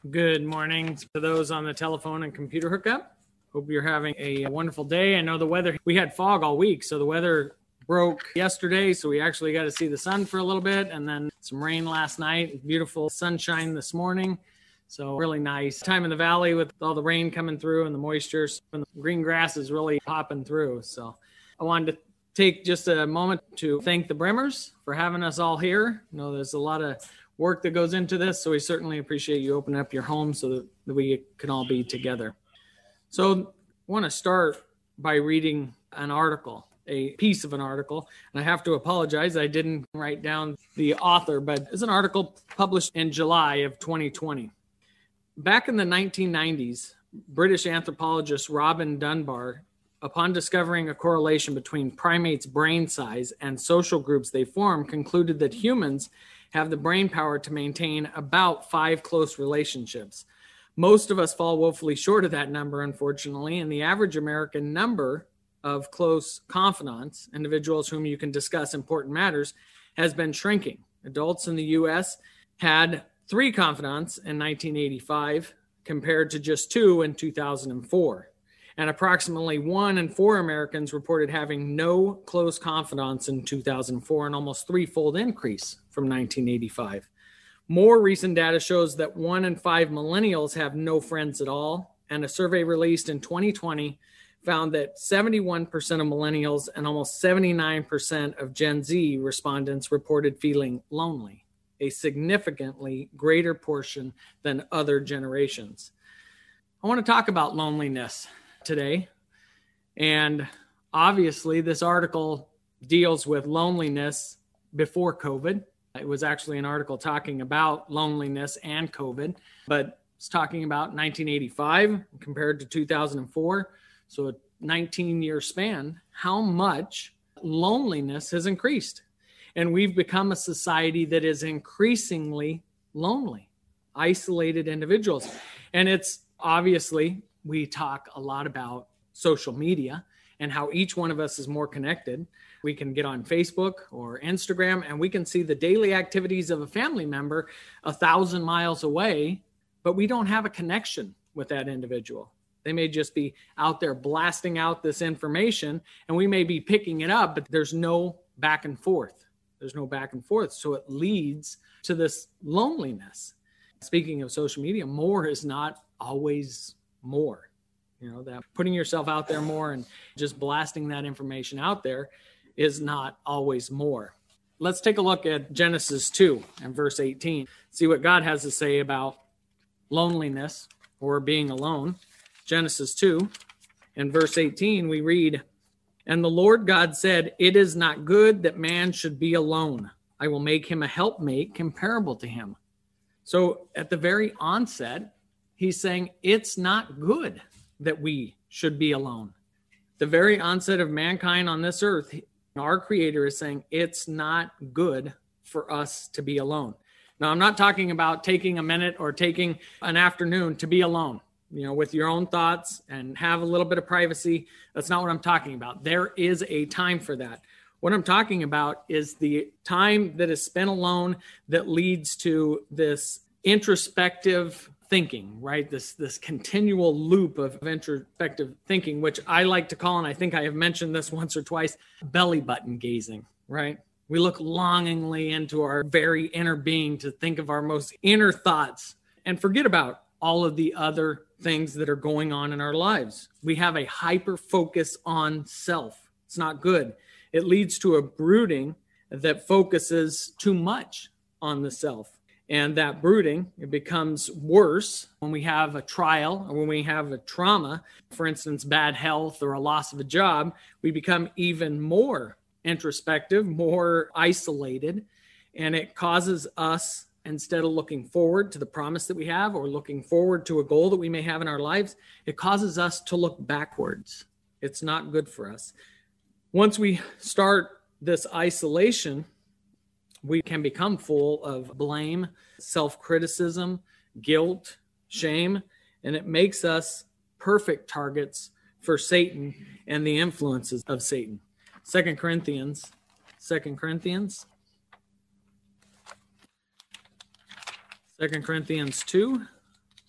Good morning to those on the telephone and computer hookup. Hope you're having a wonderful day. I know the weather, we had fog all week, so the weather broke yesterday, so we actually got to see the sun for a little bit, and then some rain last night, beautiful sunshine this morning. So really nice time in the valley with all the rain coming through and the moisture, and the green grass is really popping through. So I wanted to take just a moment to thank the Bremers for having us all here. You know, there's a lot of work that goes into this, so we certainly appreciate you opening up your home so that we can all be together. So I want to start by reading an article, a piece of an article, and I have to apologize, I didn't write down the author, but it's an article published in July of 2020. Back in the 1990s, British anthropologist Robin Dunbar, upon discovering a correlation between primates' brain size and social groups they form, concluded that humans have the brain power to maintain about 5 close relationships. Most of us fall woefully short of that number, unfortunately, and the average American number of close confidants, individuals whom you can discuss important matters, has been shrinking. Adults in the U.S. had 3 confidants in 1985 compared to just 2 in 2004. And approximately 1 in 4 Americans reported having no close confidants in 2004, an almost 3-fold increase from 1985. More recent data shows that 1 in 5 millennials have no friends at all, and a survey released in 2020 found that 71% of millennials and almost 79% of Gen Z respondents reported feeling lonely, a significantly greater portion than other generations. I want to talk about loneliness today. And obviously, this article deals with loneliness before COVID. It was actually an article talking about loneliness and COVID, but it's talking about 1985 compared to 2004. So a 19-year span, how much loneliness has increased. And we've become a society that is increasingly lonely, isolated individuals. And it's obviously, we talk a lot about social media and how each one of us is more connected. We can get on Facebook or Instagram and we can see the daily activities of a family member 1,000 miles away, but we don't have a connection with that individual. They may just be out there blasting out this information and we may be picking it up, but there's no back and forth. There's no back and forth. So it leads to this loneliness. Speaking of social media, more is not always more. You know, that putting yourself out there more and just blasting that information out there is not always more. Let's take a look at Genesis 2 and verse 18. See what God has to say about loneliness or being alone. Genesis 2 and verse 18, we read, "And the Lord God said, it is not good that man should be alone. I will make him a helpmate comparable to him." So at the very onset, he's saying it's not good that we should be alone. The very onset of mankind on this earth, our Creator is saying it's not good for us to be alone. Now, I'm not talking about taking a minute or taking an afternoon to be alone, you know, with your own thoughts and have a little bit of privacy. That's not what I'm talking about. There is a time for that. What I'm talking about is the time that is spent alone that leads to this introspective thinking, right? This continual loop of introspective thinking, which I like to call, and I think I have mentioned this once or twice, belly button gazing, right? We look longingly into our very inner being to think of our most inner thoughts and forget about all of the other things that are going on in our lives. We have a hyper focus on self. It's not good. It leads to a brooding that focuses too much on the self. And that brooding, it becomes worse when we have a trial or when we have a trauma, for instance, bad health or a loss of a job. We become even more introspective, more isolated, and it causes us, instead of looking forward to the promise that we have or looking forward to a goal that we may have in our lives, it causes us to look backwards. It's not good for us. Once we start this isolation, we can become full of blame, self-criticism, guilt, shame, and it makes us perfect targets for Satan and the influences of Satan. 2 Corinthians 2 Corinthians 2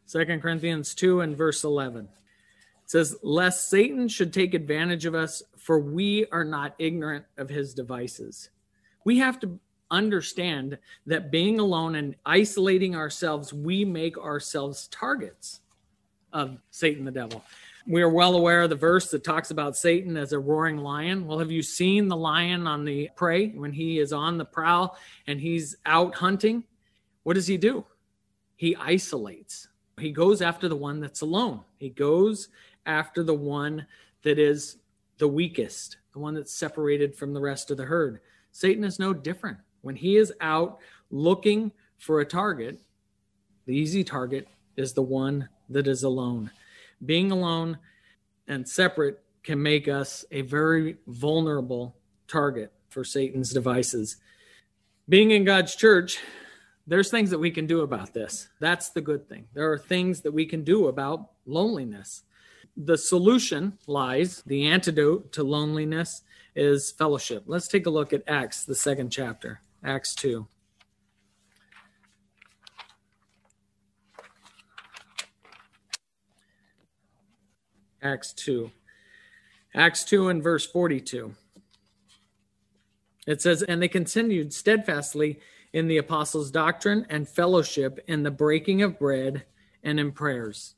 2 Corinthians 2 and verse 11. It says, lest Satan should take advantage of us, for we are not ignorant of his devices. We have to understand that being alone and isolating ourselves, we make ourselves targets of Satan the devil. We are well aware of the verse that talks about Satan as a roaring lion. Well, have you seen the lion on the prey when he is on the prowl and he's out hunting? What does he do? He isolates. He goes after the one that's alone. He goes after the one that is the weakest, the one that's separated from the rest of the herd. Satan is no different. When he is out looking for a target, the easy target is the one that is alone. Being alone and separate can make us a very vulnerable target for Satan's devices. Being in God's church, there's things that we can do about this. That's the good thing. There are things that we can do about loneliness. The solution lies, the antidote to loneliness is fellowship. Let's take a look at Acts, the 2nd chapter, Acts 2. Acts 2. Acts 2 and verse 42. It says, and they continued steadfastly in the apostles' doctrine and fellowship, in the breaking of bread and in prayers.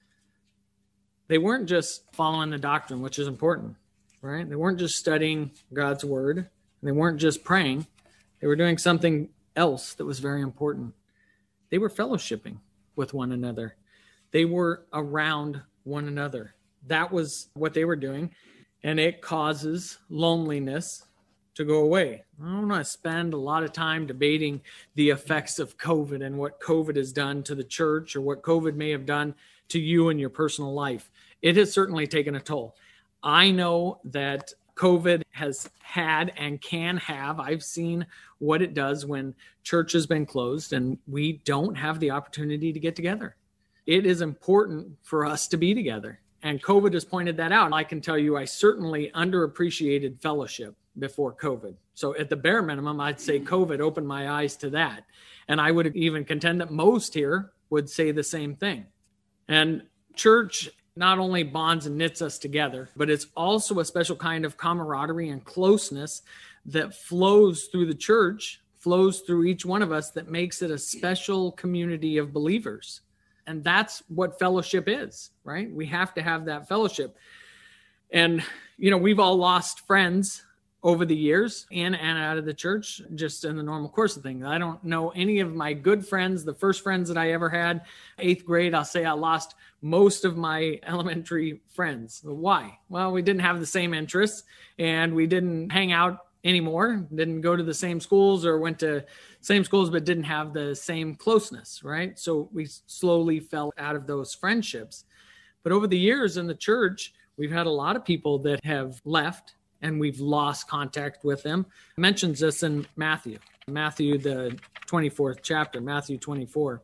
They weren't just following the doctrine, which is important, right? They weren't just studying God's word. They weren't just praying. They were doing something else that was very important. They were fellowshipping with one another. They were around one another. That was what they were doing, and it causes loneliness to go away. I don't want to spend a lot of time debating the effects of COVID and what COVID has done to the church or what COVID may have done to you in your personal life. It has certainly taken a toll. I know that COVID has had and can have, I've seen what it does when church has been closed and we don't have the opportunity to get together. It is important for us to be together. And COVID has pointed that out. I can tell you, I certainly underappreciated fellowship before COVID. So at the bare minimum, I'd say COVID opened my eyes to that. And I would even contend that most here would say the same thing. And church not only bonds and knits us together, but it's also a special kind of camaraderie and closeness that flows through the church, flows through each one of us, that makes it a special community of believers. And that's what fellowship is, right? We have to have that fellowship. And, we've all lost friends over the years in and out of the church, just in the normal course of things. I don't know any of my good friends, the first friends that I ever had, 8th grade, I'll say I lost most of my elementary friends. Why? Well, we didn't have the same interests and we didn't hang out anymore, didn't go to the same schools or went to same schools, but didn't have the same closeness, right? So we slowly fell out of those friendships. But over the years in the church, we've had a lot of people that have left and we've lost contact with them. It mentions this in Matthew, the 24th chapter, Matthew 24.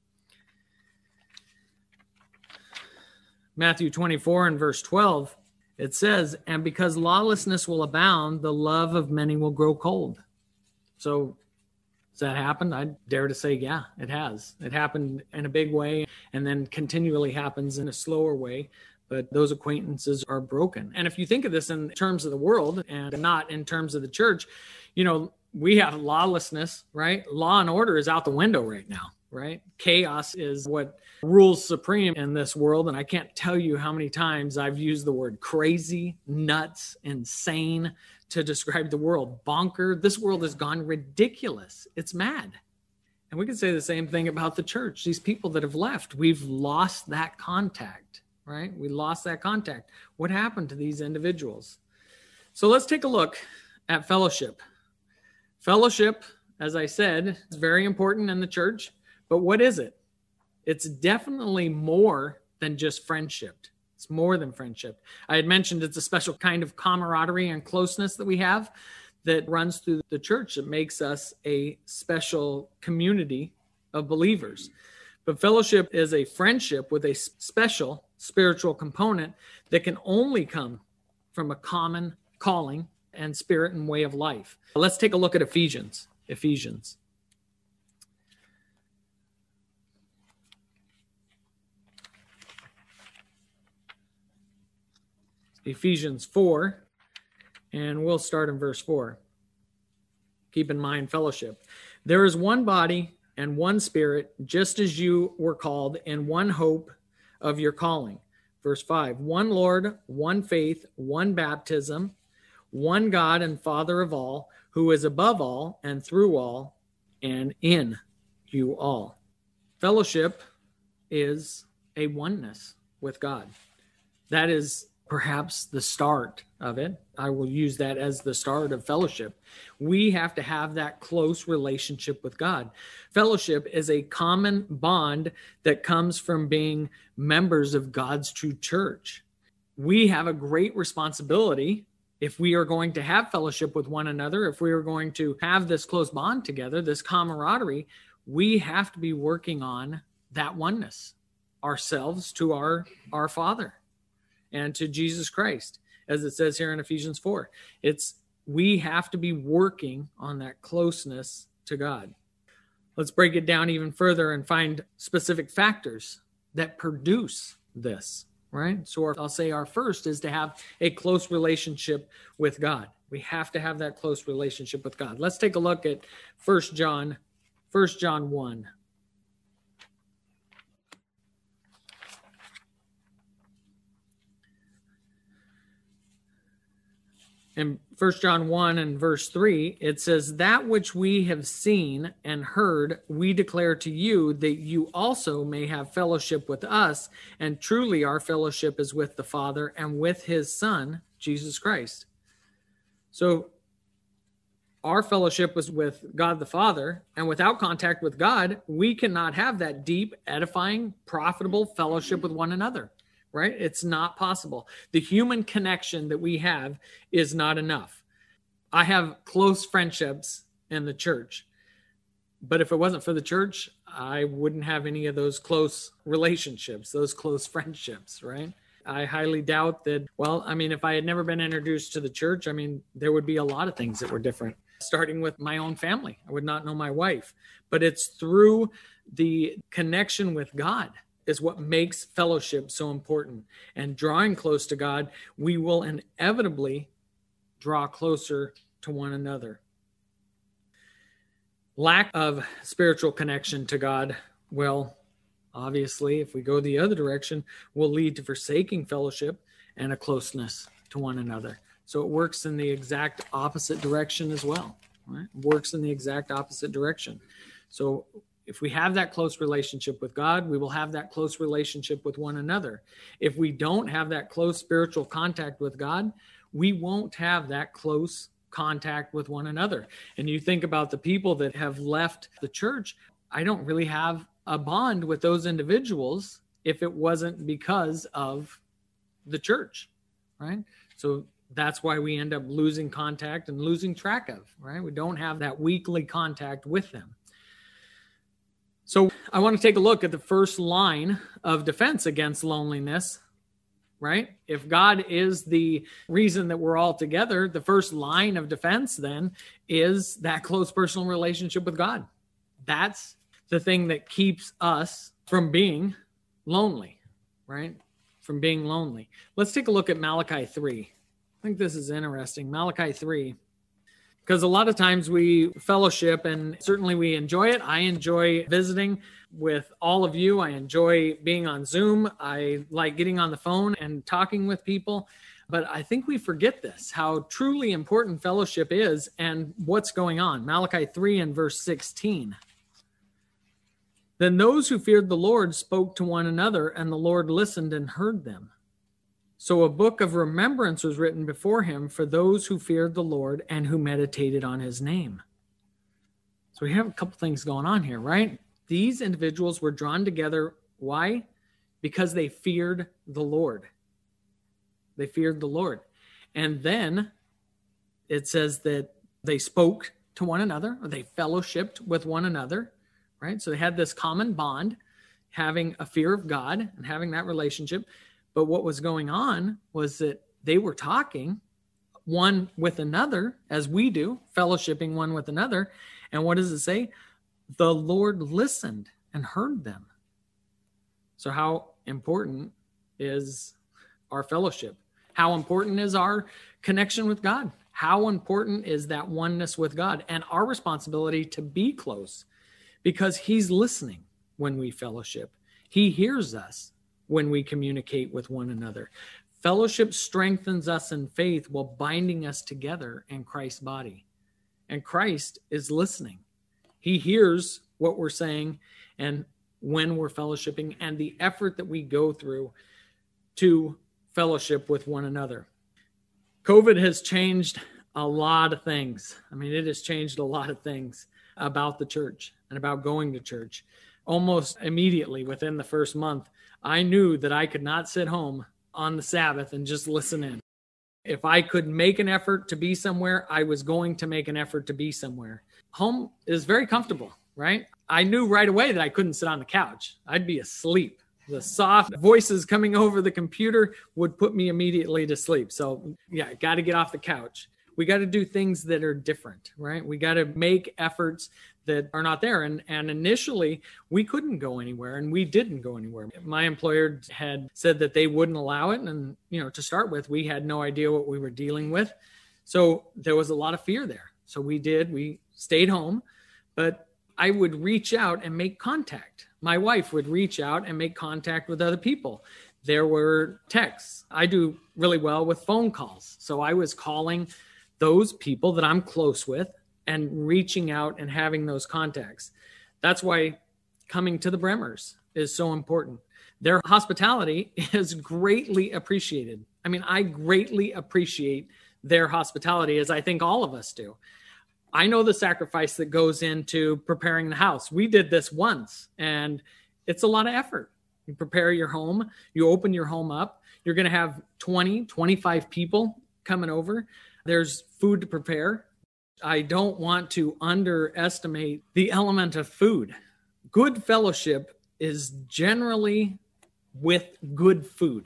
Matthew 24 and verse 12, it says, and because lawlessness will abound, the love of many will grow cold. So has that happened? I dare to say, yeah, it has. It happened in a big way and then continually happens in a slower way. But those acquaintances are broken. And if you think of this in terms of the world and not in terms of the church, we have lawlessness, right? Law and order is out the window right now, right? Chaos is what rules supreme in this world. And I can't tell you how many times I've used the word crazy, nuts, insane to describe the world. Bonker. This world has gone ridiculous. It's mad. And we can say the same thing about the church. These people that have left, we've lost that contact, right? We lost that contact. What happened to these individuals? So let's take a look at fellowship. Fellowship, as I said, is very important in the church. But what is it? It's definitely more than just friendship. It's more than friendship. I had mentioned it's a special kind of camaraderie and closeness that we have that runs through the church. It makes us a special community of believers. But fellowship is a friendship with a special spiritual component that can only come from a common calling and spirit and way of life. Let's take a look at Ephesians. Ephesians 4, and we'll start in verse 4. Keep in mind fellowship. There is one body and one Spirit, just as you were called in one hope of your calling. Verse 5, one Lord, one faith, one baptism, one God and Father of all, who is above all and through all and in you all. Fellowship is a oneness with God. That is perhaps the start of it. I will use that as the start of fellowship. We have to have that close relationship with God. Fellowship is a common bond that comes from being members of God's true church. We have a great responsibility if we are going to have fellowship with one another, if we are going to have this close bond together, this camaraderie, we have to be working on that oneness, ourselves to our Father and to Jesus Christ, as it says here in Ephesians 4. We have to be working on that closeness to God. Let's break it down even further and find specific factors that produce this, right? So I'll say our first is to have a close relationship with God. We have to have that close relationship with God. Let's take a look at 1 John 1. In 1 John 1 and verse 3, it says, that which we have seen and heard, we declare to you, that you also may have fellowship with us. And truly our fellowship is with the Father and with his Son, Jesus Christ. So our fellowship was with God the Father, and without contact with God, we cannot have that deep, edifying, profitable fellowship with one another. Right? It's not possible. The human connection that we have is not enough. I have close friendships in the church, but if it wasn't for the church, I wouldn't have any of those close relationships, those close friendships, right? I highly doubt that, if I had never been introduced to the church, there would be a lot of things that were different, starting with my own family. I would not know my wife, but it's through the connection with God is what makes fellowship so important. And drawing close to God, we will inevitably draw closer to one another. Lack of spiritual connection to God, obviously, if we go the other direction, will lead to forsaking fellowship and a closeness to one another. So it works in the exact opposite direction as well. Right? It works in the exact opposite direction. So if we have that close relationship with God, we will have that close relationship with one another. If we don't have that close spiritual contact with God, we won't have that close contact with one another. And you think about the people that have left the church, I don't really have a bond with those individuals if it wasn't because of the church, right? So that's why we end up losing contact and losing track of, right? We don't have that weekly contact with them. So I want to take a look at the first line of defense against loneliness, right? If God is the reason that we're all together, the first line of defense then is that close personal relationship with God. That's the thing that keeps us from being lonely, right? From being lonely. Let's take a look at Malachi 3. I think this is interesting. Malachi 3. Because a lot of times we fellowship, and certainly we enjoy it. I enjoy visiting with all of you. I enjoy being on Zoom. I like getting on the phone and talking with people. But I think we forget this, how truly important fellowship is and what's going on. Malachi 3 and verse 16. Then those who feared the Lord spoke to one another, and the Lord listened and heard them. So a book of remembrance was written before him for those who feared the Lord and who meditated on his name. So we have a couple things going on here, right? These individuals were drawn together. Why? Because they feared the Lord. They feared the Lord. And then it says that they spoke to one another, or they fellowshipped with one another, right? So they had this common bond, having a fear of God and having that relationship. But what was going on was that they were talking one with another, as we do, fellowshipping one with another. And what does it say? The Lord listened and heard them. So how important is our fellowship? How important is our connection with God? How important is that oneness with God and our responsibility to be close? Because he's listening when we fellowship. He hears us when we communicate with one another. Fellowship strengthens us in faith while binding us together in Christ's body. And Christ is listening. He hears what we're saying and when we're fellowshipping and the effort that we go through to fellowship with one another. COVID has changed a lot of things. I mean, it has changed a lot of things about the church and about going to church. Almost immediately within the first month, I knew that I could not sit home on the Sabbath and just listen in. If I could make an effort to be somewhere, I was going to make an effort to be somewhere. Home is very comfortable, right? I knew right away that I couldn't sit on the couch. I'd be asleep. The soft voices coming over the computer would put me immediately to sleep. So yeah, got to get off the couch. We got to do things that are different, right? We got to make efforts that are not there. And initially, we couldn't go anywhere, and we didn't go anywhere. My employer had said that they wouldn't allow it. And, to start with, we had no idea what we were dealing with. So there was a lot of fear there. So we stayed home, but I would reach out and make contact. My wife would reach out and make contact with other people. There were texts. I do really well with phone calls. So I was calling those people that I'm close with and reaching out and having those contacts. That's why coming to the Bremers is so important. Their hospitality is greatly appreciated. I mean, I greatly appreciate their hospitality, as I think all of us do. I know the sacrifice that goes into preparing the house. We did this once, and it's a lot of effort. You prepare your home, you open your home up. You're going to have 20, 25 people coming over. There's food to prepare. I don't want to underestimate the element of food. Good fellowship is generally with good food.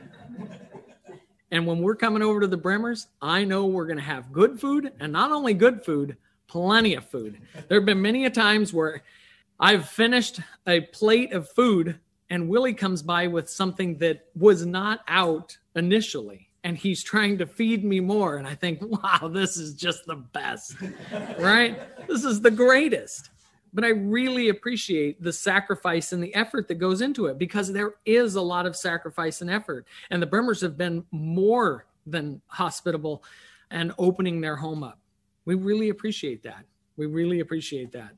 And when we're coming over to the Bremers, I know we're going to have good food, and not only good food, plenty of food. There have been many a times where I've finished a plate of food and Willie comes by with something that was not out initially, and he's trying to feed me more. And I think, wow, this is just the best, right? This is the greatest. But I really appreciate the sacrifice and the effort that goes into it, because there is a lot of sacrifice and effort. And the Bremers have been more than hospitable and opening their home up. We really appreciate that. We really appreciate that.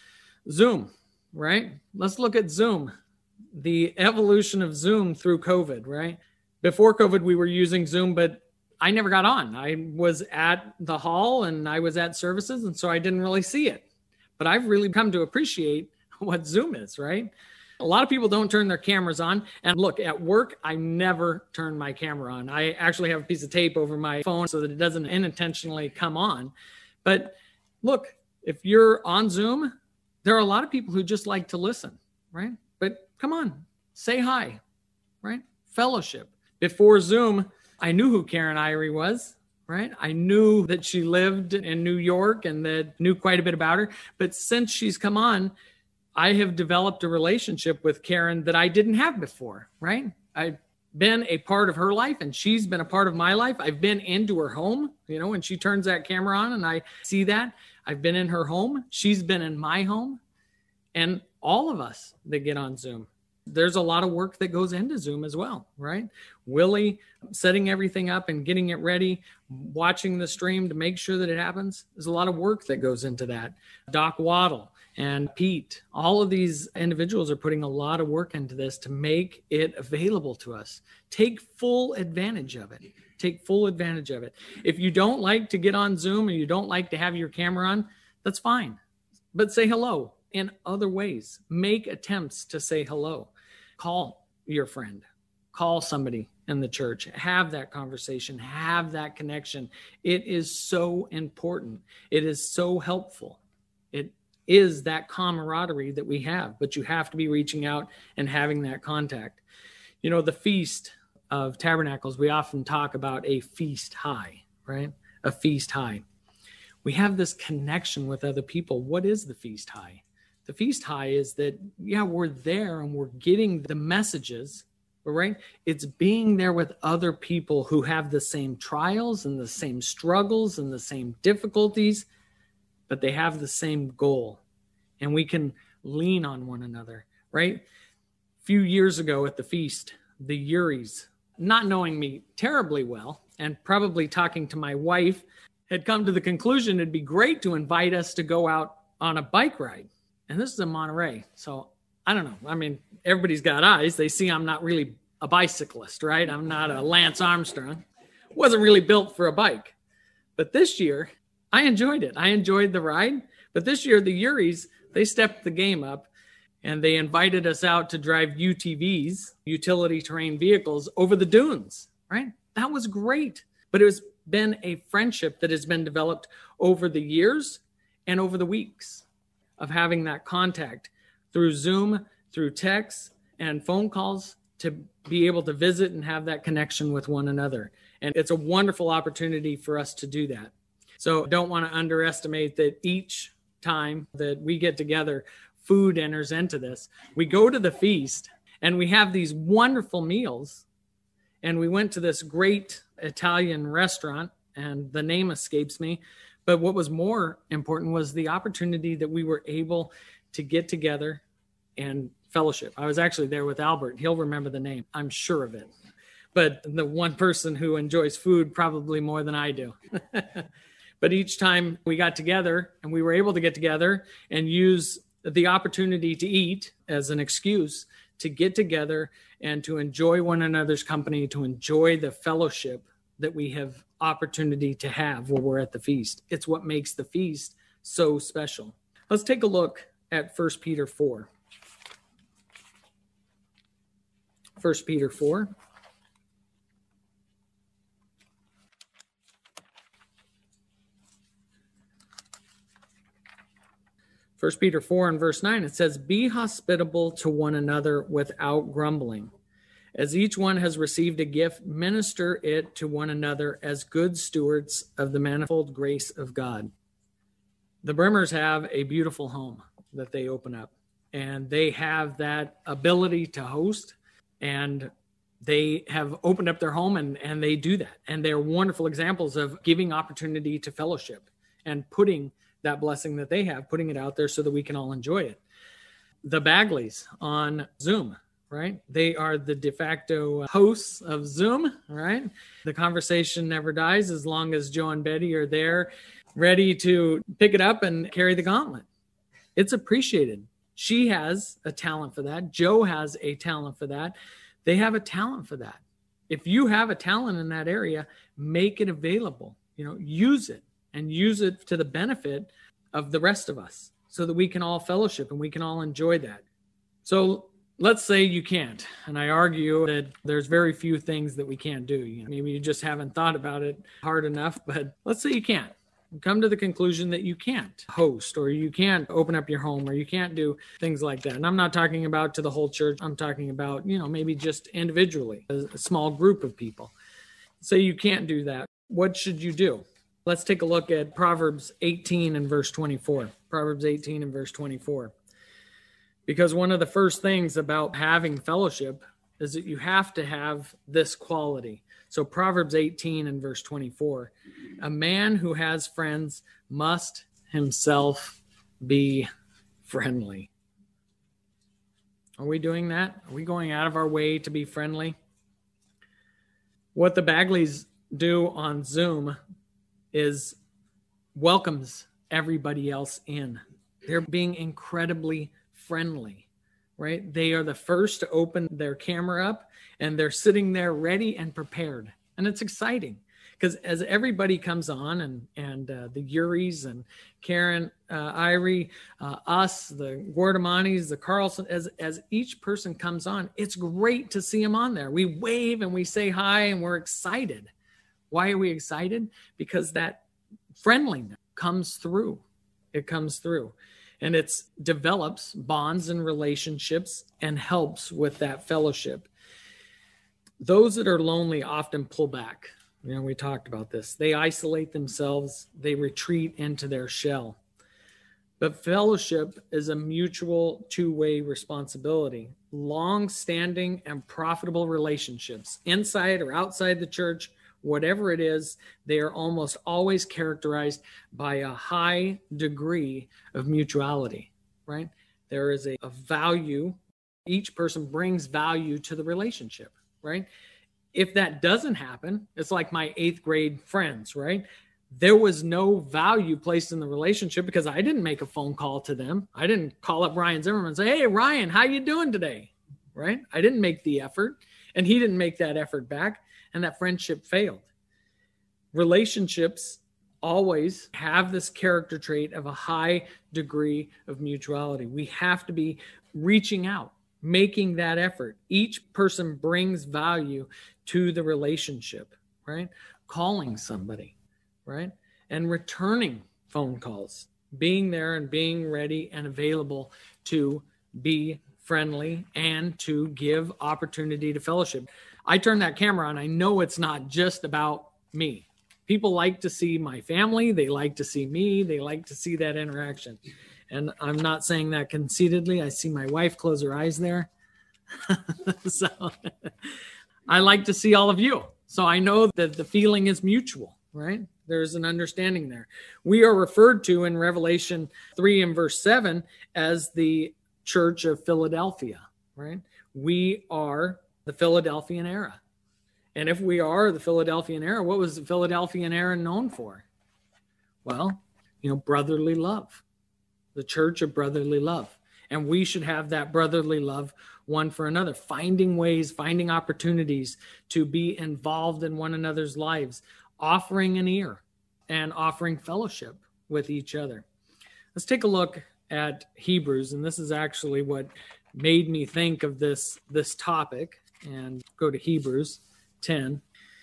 Zoom, right? Let's look at Zoom. The evolution of Zoom through COVID, right? Before COVID, we were using Zoom, but I never got on. I was at the hall and I was at services, and so I didn't really see it. But I've really come to appreciate what Zoom is, right? A lot of people don't turn their cameras on. And look, at work, I never turn my camera on. I actually have a piece of tape over my phone so that it doesn't unintentionally come on. But look, if you're on Zoom, there are a lot of people who just like to listen, right? But come on, say hi, right? Fellowship. Before Zoom, I knew who Karen Irie was. Right? I knew that she lived in New York and that knew quite a bit about her. But since she's come on, I have developed a relationship with Karen that I didn't have before, right? I've been a part of her life and she's been a part of my life. I've been into her home, when she turns that camera on and I see that. I've been in her home. She's been in my home. And all of us that get on Zoom, there's a lot of work that goes into Zoom as well, right? Willie setting everything up and getting it ready, watching the stream to make sure that it happens. There's a lot of work that goes into that. Doc Waddle and Pete, all of these individuals are putting a lot of work into this to make it available to us. Take full advantage of it. Take full advantage of it. If you don't like to get on Zoom and you don't like to have your camera on, that's fine. But say hello in other ways. Make attempts to say hello. Call your friend, call somebody in the church, have that conversation, have that connection. It is so important. It is so helpful. It is that camaraderie that we have, but you have to be reaching out and having that contact. The Feast of Tabernacles, we often talk about a feast high, right? A feast high. We have this connection with other people. What is the feast high? The feast high is that, we're there and we're getting the messages, right? It's being there with other people who have the same trials and the same struggles and the same difficulties, but they have the same goal. And we can lean on one another, right? A few years ago at the feast, the Uris, not knowing me terribly well and probably talking to my wife, had come to the conclusion it'd be great to invite us to go out on a bike ride. And this is in Monterey. So I don't know. I mean, everybody's got eyes. They see I'm not really a bicyclist, right? I'm not a Lance Armstrong. Wasn't really built for a bike. But this year, I enjoyed it. I enjoyed the ride. But this year, the Uris, they stepped the game up and they invited us out to drive UTVs, utility terrain vehicles, over the dunes, right? That was great. But it has been a friendship that has been developed over the years and over the weeks of having that contact through Zoom, through text and phone calls to be able to visit and have that connection with one another. And it's a wonderful opportunity for us to do that. So don't want to underestimate that each time that we get together, food enters into this. We go to the feast and we have these wonderful meals. And we went to this great Italian restaurant, and the name escapes me. But what was more important was the opportunity that we were able to get together and fellowship. I was actually there with Albert. He'll remember the name. I'm sure of it. But the one person who enjoys food probably more than I do. But each time we got together and we were able to get together and use the opportunity to eat as an excuse to get together and to enjoy one another's company, to enjoy the fellowship that we have opportunity to have while we're at the feast. It's what makes the feast so special. Let's take a look at 1 Peter 4. 1 Peter 4. First Peter 4 and verse 9, it says, "Be hospitable to one another without grumbling. As each one has received a gift, minister it to one another as good stewards of the manifold grace of God." The Brimmers have a beautiful home that they open up, and they have that ability to host, and they have opened up their home and they do that. And they're wonderful examples of giving opportunity to fellowship and putting that blessing that they have, putting it out there so that we can all enjoy it. The Bagleys on Zoom, right? They are the de facto hosts of Zoom, right? The conversation never dies as long as Joe and Betty are there ready to pick it up and carry the gauntlet. It's appreciated. She has a talent for that. Joe has a talent for that. They have a talent for that. If you have a talent in that area, make it available. Use it. And use it to the benefit of the rest of us so that we can all fellowship and we can all enjoy that. So let's say you can't. And I argue that there's very few things that we can't do. Maybe you just haven't thought about it hard enough, but let's say you can't. Come to the conclusion that you can't host, or you can't open up your home, or you can't do things like that. And I'm not talking about to the whole church. I'm talking about, maybe just individually, a small group of people. Say you can't do that. What should you do? Let's take a look at Proverbs 18 and verse 24. Proverbs 18 and verse 24. Because one of the first things about having fellowship is that you have to have this quality. So Proverbs 18 and verse 24. A man who has friends must himself be friendly. Are we doing that? Are we going out of our way to be friendly? What the Bagleys do on Zoom is welcomes everybody else in. They're being incredibly friendly, right? They are the first to open their camera up, and they're sitting there ready and prepared. And it's exciting because as everybody comes on, and the Uris and Karen, Irie, us, the Guardamanis, the Carlson, as each person comes on, it's great to see them on there. We wave and we say hi and we're excited. Why are we excited? Because that friendliness comes through. It comes through. And it develops bonds and relationships and helps with that fellowship. Those that are lonely often pull back. We talked about this. They isolate themselves. They retreat into their shell. But fellowship is a mutual two-way responsibility. Long-standing and profitable relationships, inside or outside the church, whatever it is, they are almost always characterized by a high degree of mutuality, right? There is a value. Each person brings value to the relationship, right? If that doesn't happen, it's like my 8th grade friends, right? There was no value placed in the relationship because I didn't make a phone call to them. I didn't call up Ryan Zimmerman and say, "Hey, Ryan, how you doing today?" Right? I didn't make the effort, and he didn't make that effort back, and that friendship failed. Relationships always have this character trait of a high degree of mutuality. We have to be reaching out, making that effort. Each person brings value to the relationship, right? Calling somebody, right? And returning phone calls, being there and being ready and available to be friendly and to give opportunity to fellowship. I turn that camera on. I know it's not just about me. People like to see my family. They like to see me. They like to see that interaction. And I'm not saying that conceitedly. I see my wife close her eyes there. So I like to see all of you. So I know that the feeling is mutual, right? There's an understanding there. We are referred to in Revelation 3 and verse 7 as the Church of Philadelphia, right? We are the Philadelphian era. And if we are the Philadelphian era, what was the Philadelphian era known for? Well, brotherly love, the church of brotherly love. And we should have that brotherly love one for another, finding ways, finding opportunities to be involved in one another's lives, offering an ear and offering fellowship with each other. Let's take a look at Hebrews, and this is actually what made me think of this topic, and go to Hebrews 10,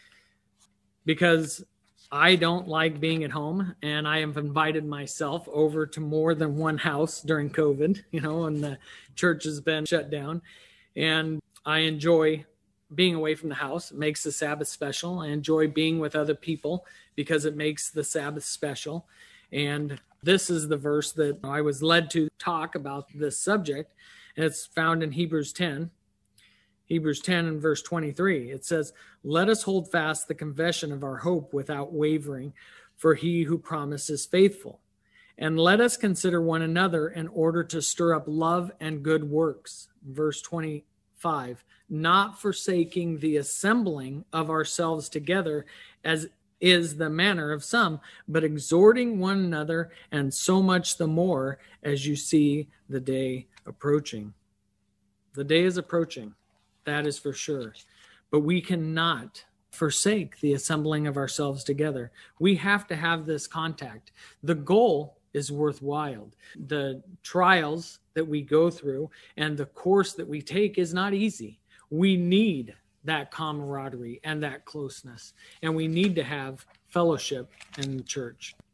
because I don't like being at home, and I have invited myself over to more than one house during COVID, and the church has been shut down, and I enjoy being away from the house. It makes the Sabbath special. I enjoy being with other people because it makes the Sabbath special. And this is the verse that I was led to talk about this subject, and it's found in Hebrews 10. Hebrews 10 and verse 23, it says, "Let us hold fast the confession of our hope without wavering, for he who promised is faithful. And let us consider one another in order to stir up love and good works." Verse 25, "Not forsaking the assembling of ourselves together, as is the manner of some, but exhorting one another, and so much the more as you see the day approaching." The day is approaching. That is for sure. But we cannot forsake the assembling of ourselves together. We have to have this contact. The goal is worthwhile. The trials that we go through and the course that we take is not easy. We need that camaraderie and that closeness. And we need to have fellowship in the church.